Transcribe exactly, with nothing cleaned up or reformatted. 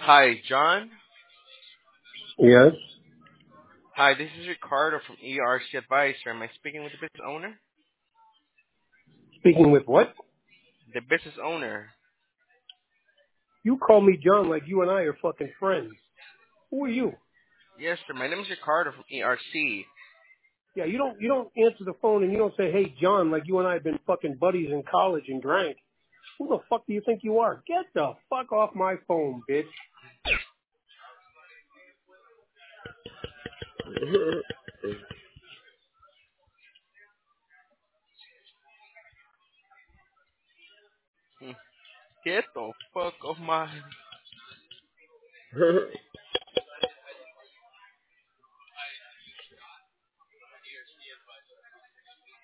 Hi, John. Yes. Hi, this is Ricardo from E R C Advisor. Am I speaking with the business owner? Speaking with what? The business owner. You call me John like you and I are fucking friends. Who are you? Yes, sir. My name is Ricardo from E R C. Yeah, you don't you don't answer the phone and you don't say, "Hey, John," like you and I have been fucking buddies in college and drank. Who the fuck do you think you are? Get the fuck off my phone, bitch. Hmm. Get the fuck off my...